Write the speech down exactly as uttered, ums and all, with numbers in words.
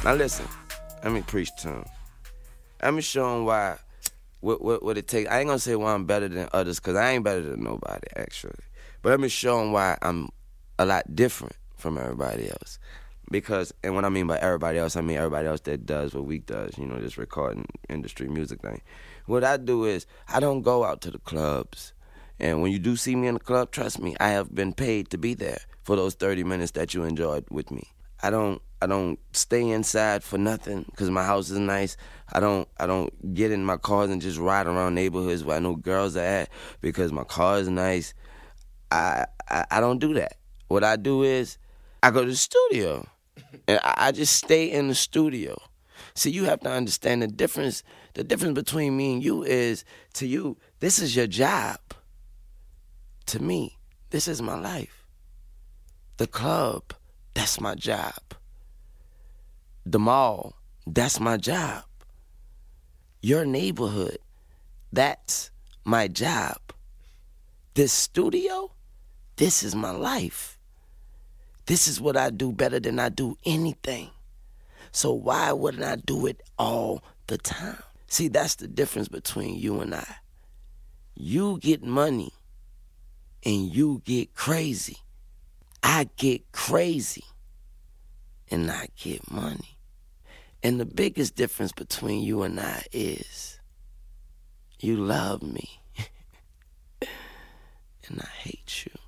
Now listen, let me preach to him. Let me show him why, what, what, what it takes. I ain't gonna say why I'm better than others, because I ain't better than nobody, actually. But let me show him why I'm a lot different from everybody else. Because, and what I mean by everybody else, I mean everybody else that does what we does, you know, this recording industry music thing. What I do is, I don't go out to the clubs. And when you do see me in the club, trust me, I have been paid to be there for those thirty minutes that you enjoyed with me. I don't I don't stay inside for nothing because my house is nice. I don't I don't get in my cars and just ride around neighborhoods where I know girls are at because my car is nice. I I, I don't do that. What I do is I go to the studio and I, I just stay in the studio. See, you have to understand the difference. The difference between me and you is, to you, this is your job. To me, this is my life. The club, that's my job. The mall, that's my job. Your neighborhood, that's my job. This studio, this is my life. This is what I do better than I do anything. So why wouldn't I do it all the time? See, that's the difference between you and I. You get money and you get crazy. I get crazy and I get money. And the biggest difference between you and I is you love me and I hate you.